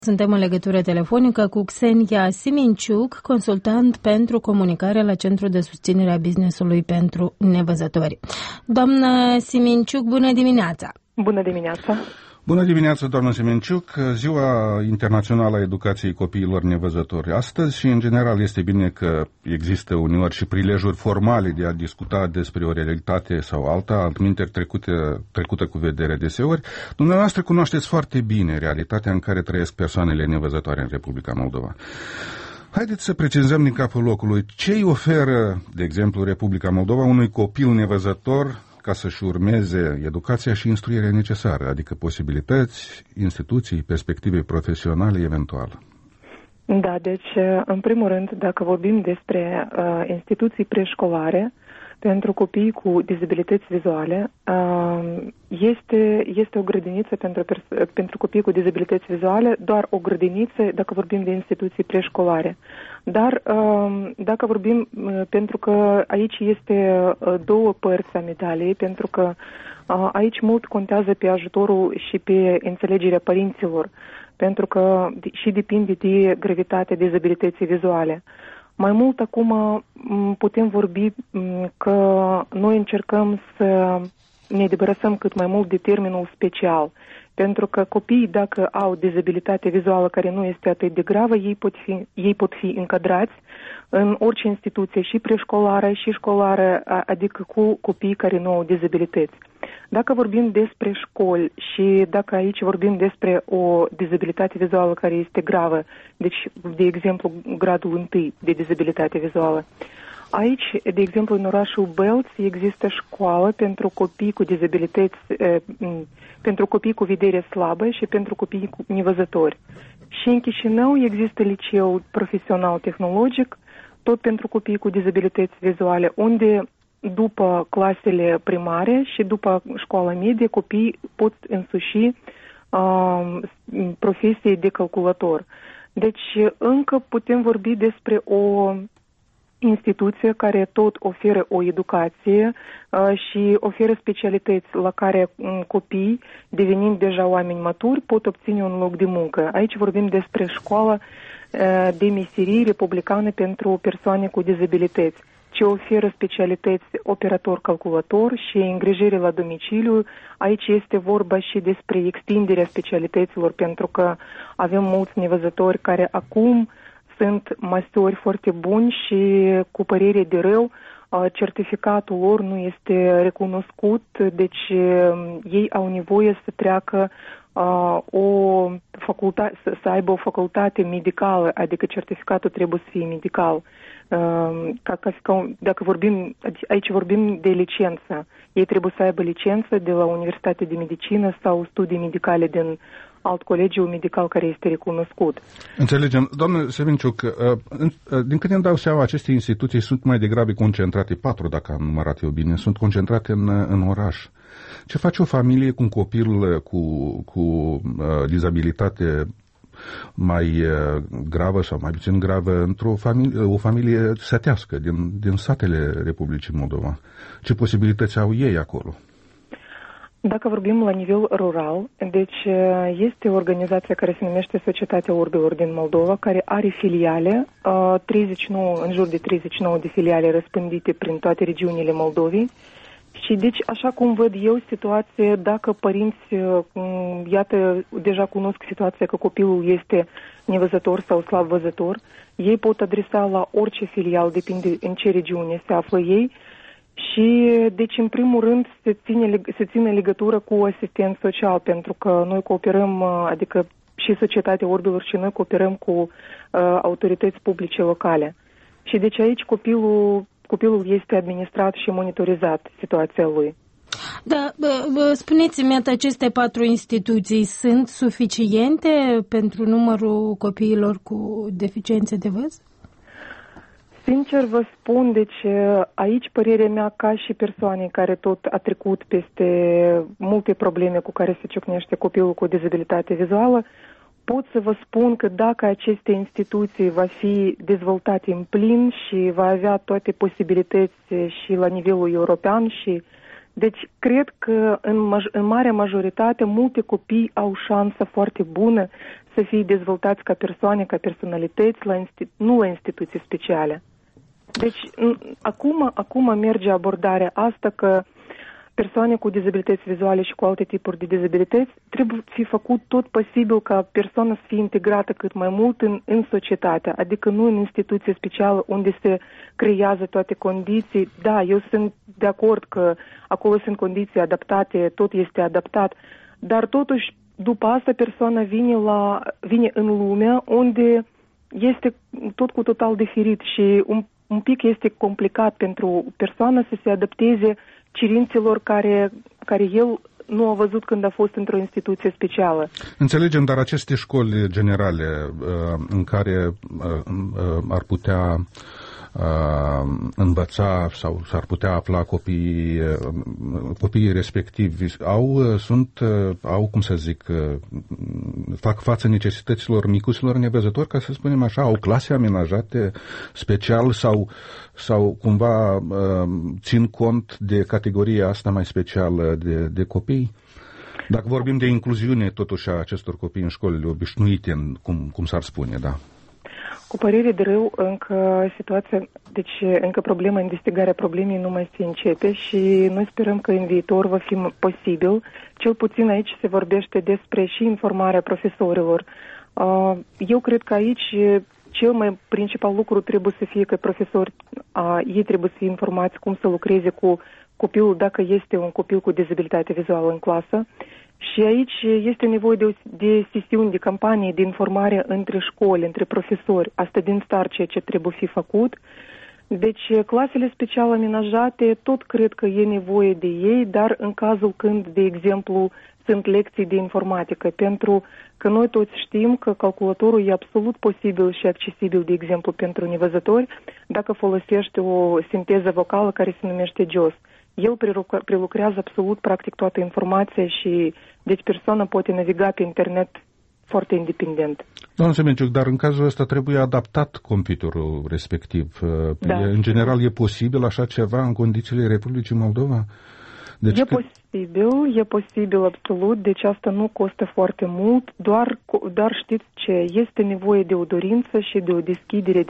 Suntem în legătură telefonică cu Xenia Siminciuc, consultant pentru comunicare la Centrul de Susținere a Business-ului pentru Nevăzători. Doamnă Siminciuc, bună dimineața! Bună dimineața! Bună dimineața, doamnă Siminciuc! Ziua Internațională a Educației Copiilor Nevăzători. Astăzi și în general este bine că există uneori și prilejuri formale de a discuta despre o realitate sau alta, altminteri trecută cu vedere deseori. Dumneavoastră cunoașteți foarte bine realitatea în care trăiesc persoanele nevăzătoare în Republica Moldova. Haideți să precizăm din capul locului ce îi oferă, de exemplu, Republica Moldova unui copil nevăzător ca să-și urmeze educația și instruirea necesară, adică posibilități, instituții, perspective profesionale eventual. Da, deci, în primul rând, dacă vorbim despre instituții preșcolare pentru copii cu dizabilități vizuale, este o grădiniță pentru copii cu dizabilități vizuale, doar o grădiniță dacă vorbim de instituții preșcolare. Dar dacă vorbim, pentru că aici este două părți a medaliei, pentru că aici mult contează pe ajutorul și pe înțelegerea părinților, pentru că și depinde de gravitatea dizabilității vizuale. Mai mult acum putem vorbi că noi încercăm să ne debarasăm cât mai mult de termenul special, pentru că copiii, dacă au dizabilitate vizuală care nu este atât de gravă, ei pot fi încadrați în orice instituție, și preșcolară, și școlară, adică cu copii care nu au dizabilități. Dacă vorbim despre școli și dacă aici vorbim despre o dizabilitate vizuală care este gravă, deci, de exemplu, gradul 1 de dizabilitate vizuală, aici, de exemplu, în orașul Belț există școală pentru copii cu dizabilități, pentru copii cu vedere slabă și pentru copii nevăzători. Și în Chișinău există liceu profesional tehnologic, tot pentru copii cu dizabilități vizuale, unde după clasele primare și după școala medie, copiii pot însuși profesie de calculator. Deci încă putem vorbi despre o instituție care tot oferă o educație și oferă specialități la care copiii, devenind deja oameni maturi, pot obține un loc de muncă. Aici vorbim despre școala de meserii republicană pentru persoane cu dizabilități, ce oferă specialități operator-calculator și îngrijire la domiciliu. Aici este vorba și despre extinderea specialităților, pentru că avem mulți nevăzători care acum sunt masori foarte buni și, cu părere de rău, certificatul lor nu este recunoscut, deci ei au nevoie să treacă să aibă o facultate medicală, adică certificatul trebuie să fie medical. Dacă aici vorbim de licență, ei trebuie să aibă licență de la Universitatea de Medicină sau studii medicale din alt colegiu medical care este recunoscut. Înțelegem. Doamnă Siminciuc, din câte îmi dau seama, aceste instituții sunt mai degrabă concentrate, 4 dacă am numărat eu bine, sunt concentrate în oraș. Ce face o familie cu un copil cu dizabilitate mai gravă sau mai puțin gravă o familie sătească din satele Republicii Moldova? Ce posibilități au ei acolo? Dacă vorbim la nivel rural, deci este o organizație care se numește Societatea Orbilor din Moldova, care are filiale, în jur de 39 de filiale răspândite prin toate regiunile Moldovei. Și deci, așa cum văd eu situație, dacă părinți, iată, deja cunosc situația că copilul este nevăzător sau slab văzător, ei pot adresa la orice filial, depinde în ce regiune se află ei. Și, deci, în primul rând, se ține legătură cu asistent social, pentru că noi cooperăm, adică și Societatea Orbilor și noi cooperăm cu autorități publice locale. Și deci aici copilul este administrat și monitorizat, situația lui. Da, spuneți-mi, aceste 4 instituții sunt suficiente pentru numărul copiilor cu deficiențe de văz? Sincer vă spun, deci aici părerea mea, ca și persoane care tot a trecut peste multe probleme cu care se ciocnește copilul cu dizabilitate vizuală, pot să vă spun că dacă aceste instituții va fi dezvoltate în plin și va avea toate posibilități și la nivelul european și Deci, cred că în marea majoritate, multe copii au șansă foarte bună să fie dezvoltați ca persoane, ca personalități, nu la instituții speciale. Deci, acum merge abordarea asta că persoane cu dizabilități vizuale și cu alte tipuri de dizabilități trebuie fi făcut tot posibil ca persoana să fie integrată cât mai mult în societate, adică nu în instituție specială unde se creează toate condiții. Da, eu sunt de acord că acolo sunt condiții adaptate, tot este adaptat, dar totuși după asta persoana vine în lumea unde este tot cu total diferit și un pic este complicat pentru persoană să se adapteze cerințelor care el nu a văzut când a fost într-o instituție specială. Înțelegem, dar aceste școli generale în care ar putea învăța sau s-ar putea afla copiii respectivi fac față necesităților micuților nevăzători, ca să spunem așa, au clase amenajate special sau cumva țin cont de categoria asta mai specială de copii? Dacă vorbim de incluziune totuși a acestor copii în școlile obișnuite, cum s-ar spune, da. Cu părere de rău, încă problema, investigarea problemei nu mai se începe și noi sperăm că în viitor va fi posibil. Cel puțin aici se vorbește despre și informarea profesorilor. Eu cred că aici cel mai principal lucru trebuie să fie că profesori, ei trebuie să fie informați cum să lucreze cu copilul dacă este un copil cu dizabilitate vizuală în clasă. Și aici este nevoie de sesiuni, de campanii de informare între școli, între profesori. Asta din start ceea ce trebuie fi făcut. Deci clasele special amenajate, tot cred că e nevoie de ei, dar în cazul când, de exemplu, sunt lecții de informatică, pentru că noi toți știm că calculatorul e absolut posibil și accesibil, de exemplu, pentru nevăzători, dacă folosește o sinteză vocală care se numește JAWS. El prelucrează absolut, practic, toată informația și deci persoana poate naviga pe internet foarte independent. Doamna Semenciuc, dar în cazul ăsta trebuie adaptat computerul respectiv. Da. În general, e posibil așa ceva în condițiile Republicii Moldova? Deci E posibil absolut, deci asta nu costă foarte mult, doar știți ce, este nevoie de o dorință și de o deschidere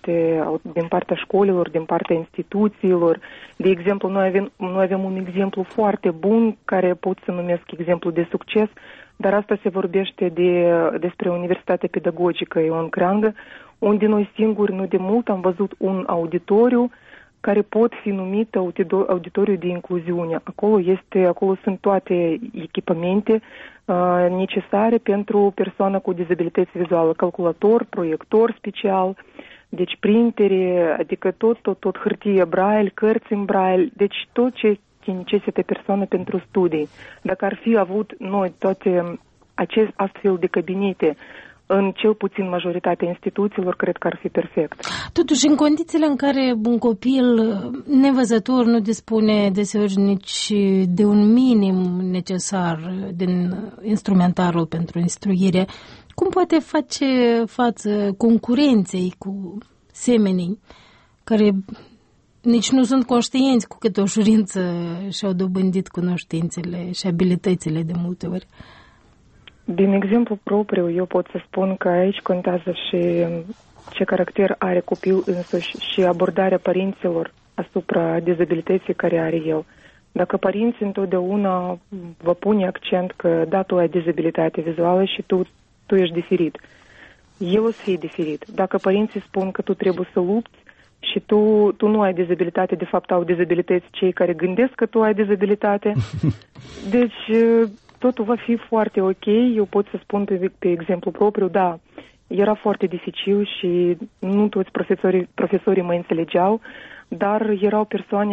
din partea școlilor, din partea instituțiilor. De exemplu, noi avem un exemplu foarte bun, care pot să numesc exemplu de succes, dar asta se vorbește despre Universitatea Pedagogică Ion Creangă, unde noi singuri, nu de mult, am văzut un auditoriu care pot fi numit auditoriu de incluziune. Acolo sunt toate echipamente necesare pentru persoana cu dizabilități vizuale, calculator, proiector special, deci printere, adică tot hârtie braille, cărți în braille, deci tot ce necesită persoană pentru studii. Dacă ar fi avut noi toate acest astfel de cabinete în cel puțin majoritatea instituțiilor, cred că ar fi perfect. Totuși, în condițiile în care un copil nevăzător nu dispune deseori nici de un minim necesar din instrumentarul pentru instruire, cum poate face față concurenței cu semenii care nici nu sunt conștienți cu câtă ușurință și-au dobândit cunoștințele și abilitățile de multe ori? Din exemplu propriu, eu pot să spun că aici contează și ce caracter are copilul însuși și abordarea părinților asupra dizabilității care are el. Dacă părinții întotdeauna vă pune accent că da, tu ai dizabilitate vizuală și tu ești diferit, el o să fie diferit. Dacă părinții spun că tu trebuie să lupți și tu nu ai dizabilitate, de fapt au dizabilități cei care gândesc că tu ai dizabilitate, deci totul va fi foarte ok. Eu pot să spun pe exemplu propriu, da, era foarte dificil și nu toți profesorii mă înțelegeau, dar erau persoane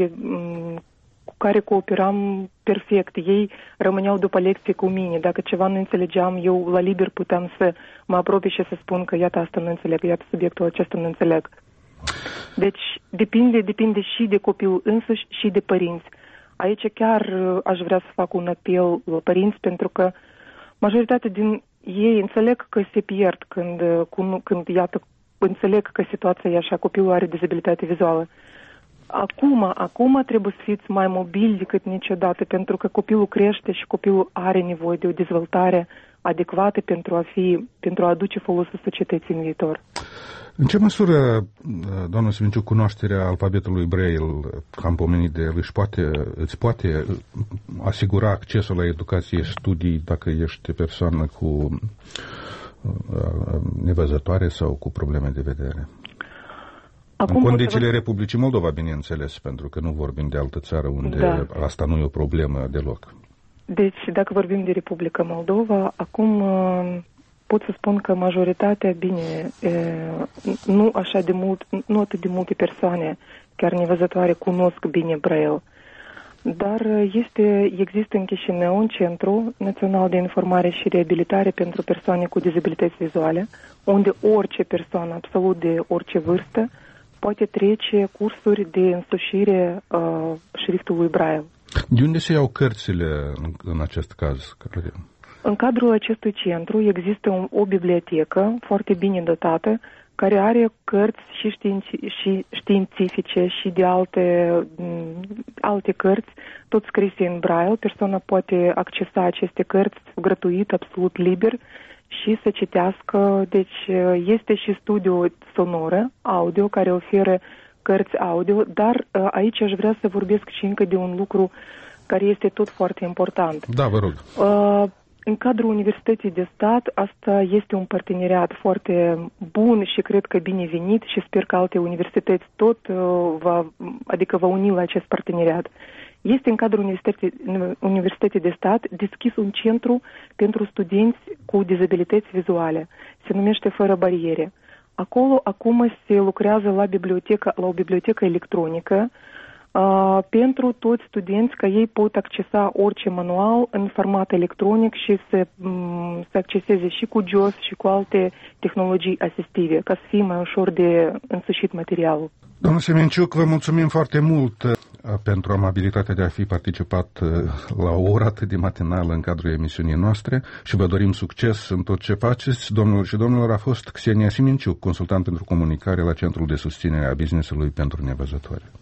cu care cooperam perfect. Ei rămâneau după lecție cu mine. Dacă ceva nu înțelegeam, eu la liber puteam să mă apropii și să spun că iată asta nu înțeleg, iată subiectul acesta nu înțeleg. Deci depinde și de copilul însuși și de părinți. Aici chiar aș vrea să fac un apel la părinți, pentru că majoritatea din ei înțeleg că se pierd când iată, înțeleg că situația e așa, copilul are dizabilitate vizuală. Acum trebuie să fiți mai mobili decât niciodată, pentru că copilul crește și copilul are nevoie de o dezvoltare adecvată pentru a aduce folosul societății în viitor. În ce măsură, doamnă Siminciuc, cunoașterea alfabetului Braille, că am pomenit de el, îți poate asigura accesul la educație și studii dacă ești persoană cu nevăzătoare sau cu probleme de vedere? În condițiile Republicii Moldova, bineînțeles, pentru că nu vorbim de altă țară unde asta nu e o problemă deloc. Deci, dacă vorbim de Republica Moldova, acum pot să spun că majoritatea, nu atât de multe persoane, chiar nevăzătoare, cunosc bine Braille. Dar există în Chișinău un centru național de informare și reabilitare pentru persoane cu dizabilități vizuale, unde orice persoană, absolut de orice vârstă, poate trece cursuri de însușire șriftului Braille. De unde se iau cărțile în acest caz? În cadrul acestui centru există o bibliotecă foarte bine dotată, care are cărți și științifice și de alte cărți, tot scrise în Braille. Persoana poate accesa aceste cărți gratuit, absolut liber, și să citească. Deci este și studio sonor, audio, care oferă cărți audio, dar aici aș vrea să vorbesc și încă de un lucru care este tot foarte important. Da, vă rog. În cadrul Universității de Stat, asta este un parteneriat foarte bun și cred că binevenit și sper că alte universități tot va uni la acest parteneriat. Este în cadrul Universității de Stat deschis un centru pentru studenți cu dizabilități vizuale. Se numește Fără Bariere. Acolo acum se lucrează la o bibliotecă electronică pentru toți studenți, că ei pot accesa orice manual în format electronic și să acceseze și cu JAWS și cu alte tehnologii asistive, ca să fie mai ușor de însușit materialul. Doamna Siminciuc, vă mulțumim foarte mult pentru amabilitatea de a fi participat la o oră atât de matinală în cadrul emisiunii noastre și vă dorim succes în tot ce faceți. Domnilor și domnilor, a fost Ksenia Siminciuc, consultant pentru comunicare la Centrul de Susținere a Business-ului pentru Nevăzători.